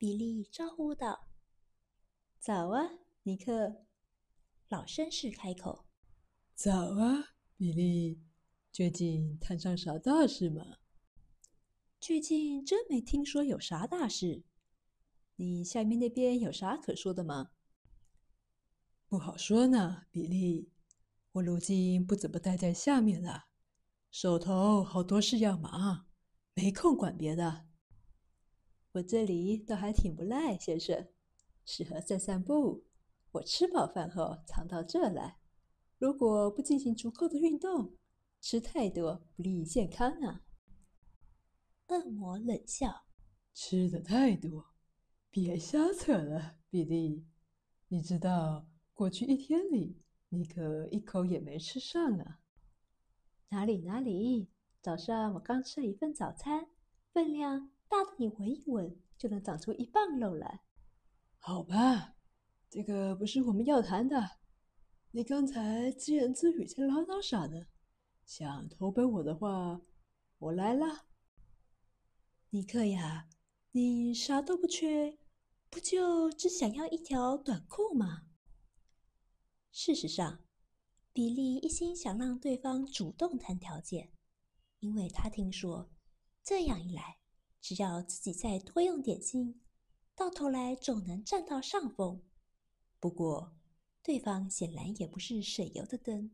比利招呼道。早啊，尼克。老绅士开口。 早啊，比利，最近摊上啥大事吗？ 最近真没听说有啥大事。你下面那边有啥可说的吗？ 不好说呢，比利。我如今不怎么待在下面了，手头好多事要忙，没空管别的。 我这里倒还挺不赖，先生，适合散散步。我吃饱饭后常到这来。如果不进行足够的运动，吃太多不利于健康啊。恶魔冷笑。 吃的太多，别瞎扯了，比利。你知道，过去一天里，你可一口也没吃上啊。 哪里，早上我刚吃了一份早餐，分量大的你闻一闻就能长出1磅肉来。 好吧，这个不是我们要谈的。你刚才自言自语在唠叨啥呢？想投奔我的话，我来啦。 尼克呀，你啥都不缺，不就只想要一条短裤吗？事实上，比利一心想让对方主动谈条件，因为他听说，这样一来，只要自己再多用点心，到头来总能占到上风。不过，对方显然也不是省油的灯。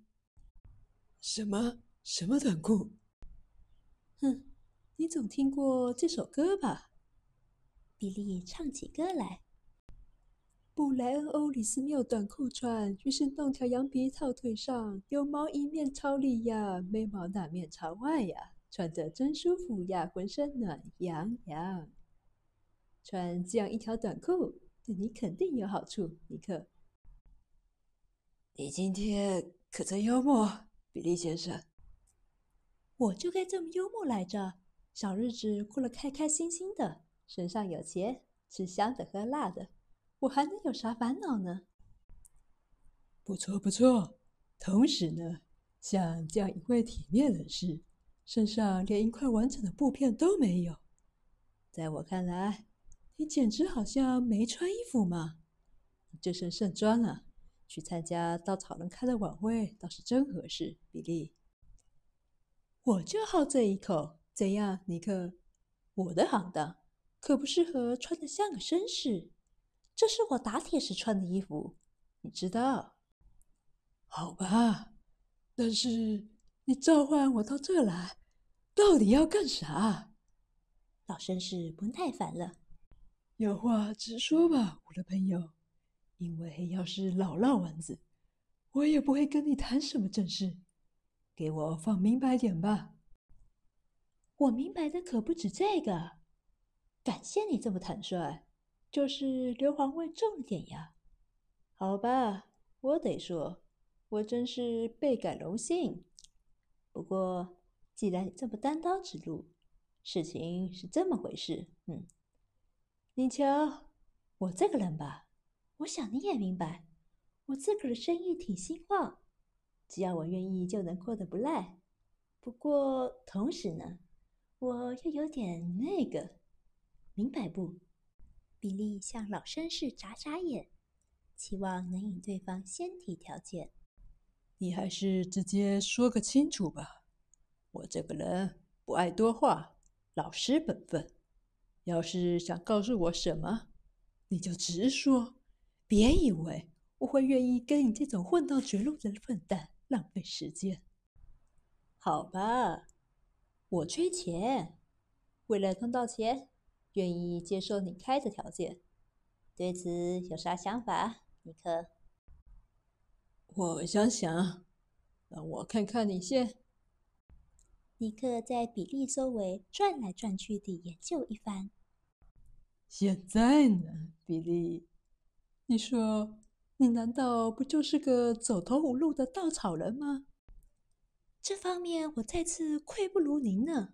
什么短裤？ 哼，你总听过这首歌吧？比利唱起歌来。布莱恩·欧里斯没有短裤穿，于是弄条羊皮套腿上，有毛一面朝里呀，没毛那面朝外呀，穿着真舒服呀，浑身暖洋洋。穿这样一条短裤，对你肯定有好处，尼克。 你今天可真幽默，比利先生。 我就该这么幽默来着，小日子过得开开心心的，身上有钱，吃香的喝辣的，我还能有啥烦恼呢？ 不错不错。同时呢，像这样一位体面人士，身上连一块完整的布片都没有，在我看来，你简直好像没穿衣服嘛。你这身盛装啊，去参加稻草人开的晚会倒是真合适，比利。 我就好这一口，怎样，尼克？我的行当可不适合穿得像个绅士，这是我打铁时穿的衣服，你知道。 好吧，但是你召唤我到这来，到底要干啥？ 老绅士不耐烦了。 有话直说吧，我的朋友。因为要是老绕弯子，我也不会跟你谈什么正事。给我放明白点吧。 我明白的可不止这个。感谢你这么坦率，就是硫磺味重了点呀。好吧，我得说，我真是倍感荣幸。不过，既然你这么单刀直入，事情是这么回事，你瞧，我这个人吧，我想你也明白，我自个儿的生意挺兴旺，只要我愿意就能过得不赖。不过同时呢，我又有点那个，明白不？比利向老绅士眨眨眼，期望能引对方先提条件。 你还是直接说个清楚吧。我这个人不爱多话，老实本分。要是想告诉我什么，你就直说，别以为我会愿意跟你这种混到绝路的笨蛋浪费时间。 好吧，我缺钱，为了赚到钱，愿意接受你开的条件。对此有啥想法，尼克？ 我想想，让我看看你先。 尼克在比利周围转来转去地研究一番。 现在呢，比利？你说，你难道不就是个走投无路的稻草人吗？ 这方面我再次愧不如您呢。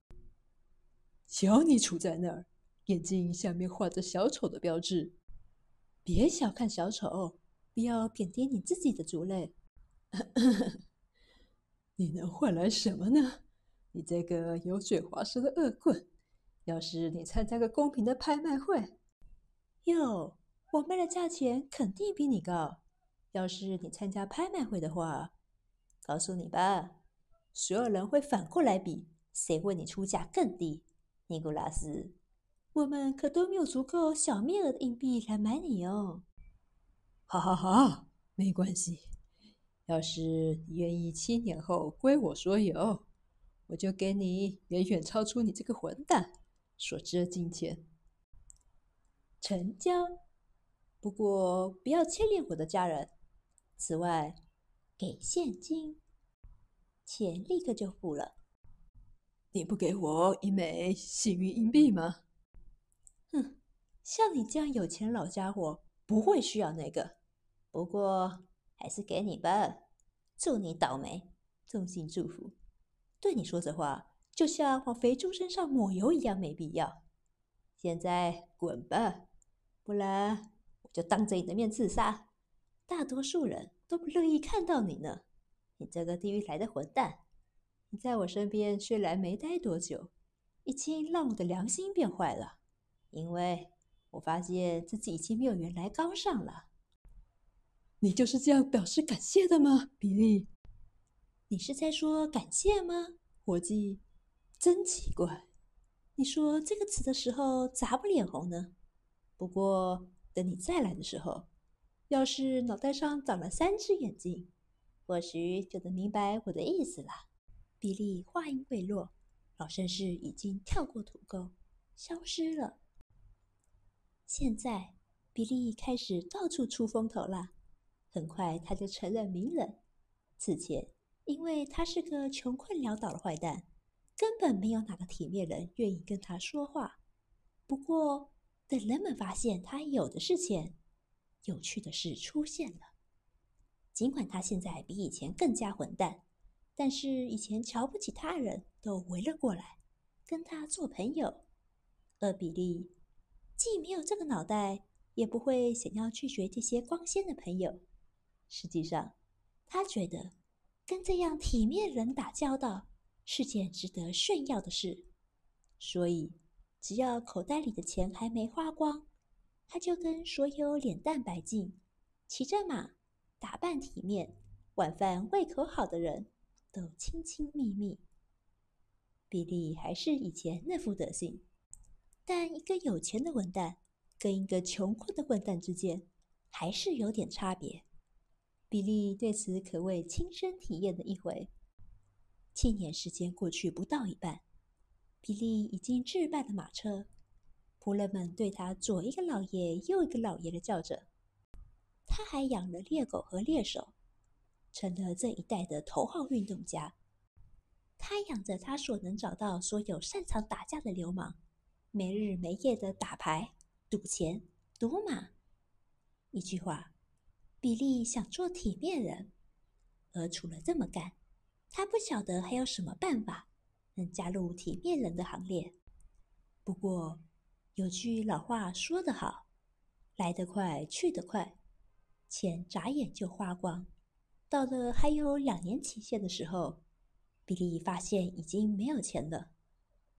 瞧你杵在那儿，眼睛下面画着小丑的标志。 别小看小丑，不要贬低你自己的族类。 你能换来什么呢？你这个油嘴滑舌的恶棍！要是你参加个公平的拍卖会， 哟，我卖的价钱肯定比你高。要是你参加拍卖会的话，告诉你吧，所有人会反过来比，谁为你出价更低。尼古拉斯，我们可都没有足够小面额的硬币来买你哦。 哈哈哈，没关系。要是你愿意7年后归我所有，我就给你远远超出你这个混蛋所值的金钱。 成交。不过不要牵连我的家人。此外，给现金，钱立刻就付了。 你不给我1枚幸运硬币吗？ 哼，像你这样有钱的老家伙不会需要那个。不过还是给你吧，祝你倒霉，衷心祝福。对你说这话，就像往肥猪身上抹油一样没必要。现在滚吧，不然我就当着你的面自杀。大多数人都不乐意看到你呢。你这个地狱来的混蛋！你在我身边虽然没待多久，已经让我的良心变坏了，因为我发现自己已经没有原来高尚了。 你就是这样表示感谢的吗，比利？ 你是在说感谢吗，伙计？真奇怪，你说这个词的时候咋不脸红呢？不过等你再来的时候，要是脑袋上长了3只眼睛，或许就能明白我的意思了。比利话音未落，老绅士已经跳过土沟，消失了。现在，比利开始到处出风头了。很快，他就成了名人。此前，因为他是个穷困潦倒的坏蛋，根本没有哪个体面人愿意跟他说话。不过，等人们发现他有的是钱，有趣的事出现了。尽管他现在比以前更加混蛋，但是以前瞧不起他人都围了过来，跟他做朋友。而比利既没有这个脑袋，也不会想要拒绝这些光鲜的朋友。实际上，他觉得跟这样体面人打交道是件值得炫耀的事，所以只要口袋里的钱还没花光，他就跟所有脸蛋白净、骑着马、打扮体面、晚饭胃口好的人都亲亲密密。比利还是以前那副德行，但一个有钱的混蛋跟一个穷困的混蛋之间还是有点差别。比利对此可谓亲身体验了一回。7年时间过去不到一半，比利已经置办了马车，仆人们对他左一个老爷右一个老爷的叫着。他还养了猎狗和猎手，成了这一带的头号运动家。他养着他所能找到所有擅长打架的流氓，没日没夜的打牌、赌钱、赌马。一句话，比利想做体面人，而除了这么干，他不晓得还有什么办法能加入体面人的行列。不过，有句老话说得好，来得快，去得快，钱眨眼就花光。到了还有2年期限的时候，比利发现已经没有钱了。